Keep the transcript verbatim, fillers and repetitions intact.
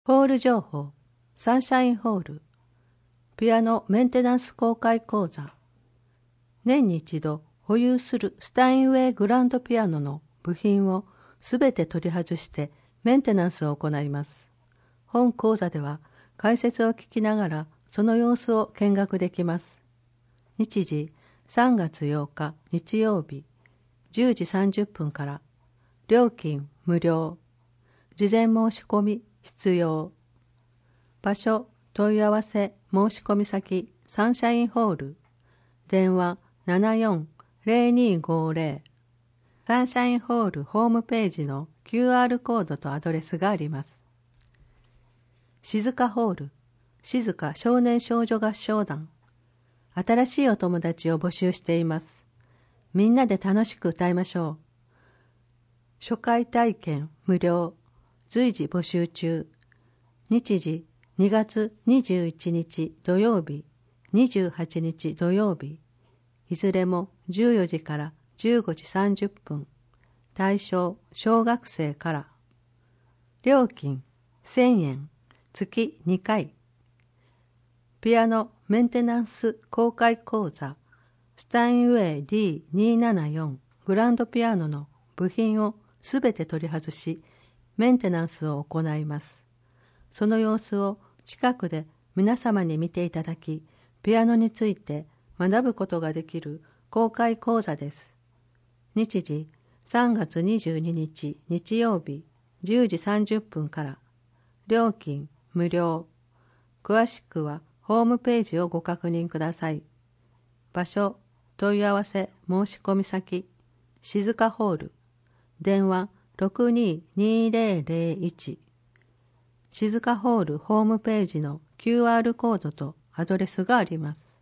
ホール情報、サンシャインホール、ピアノメンテナンス公開講座。年に一度保有するスタインウェイグランドピアノの部品をすべて取り外してメンテナンスを行います。本講座では解説を聞きながらその様子を見学できます。日時さんがつようか日曜日じゅうじさんじゅっぷんから。料金無料。事前申し込み必要。場所、問い合わせ、申し込み先、サンシャインホール。電話ななよん ゼロにごゼロ。サンシャインホールホームページの キューアール コードとアドレスがあります。静かホール、静か少年少女合唱団。新しいお友達を募集しています。みんなで楽しく歌いましょう。初回体験無料。随時募集中。日時にがつにじゅういちにち土曜日、にじゅうはちにち土曜日。いずれもじゅうよじからじゅうごじさんじゅっぷん。対象小学生から。料金せんえん。月にかい。ピアノメンテナンス公開講座スタインウェイ ディーにーななよん グランドピアノの部品をすべて取り外しメンテナンスを行います。その様子を近くで皆様に見ていただき、ピアノについて学ぶことができる公開講座です。日時さんがつにじゅうににち日曜日じゅうじさんじゅっぷんから。料金無料。詳しくはホームページをご確認ください。場所、問い合わせ、申し込み先、静かホール。電話ろくにーにーぜろぜろいち。静かホールホームページの キューアール コードとアドレスがあります。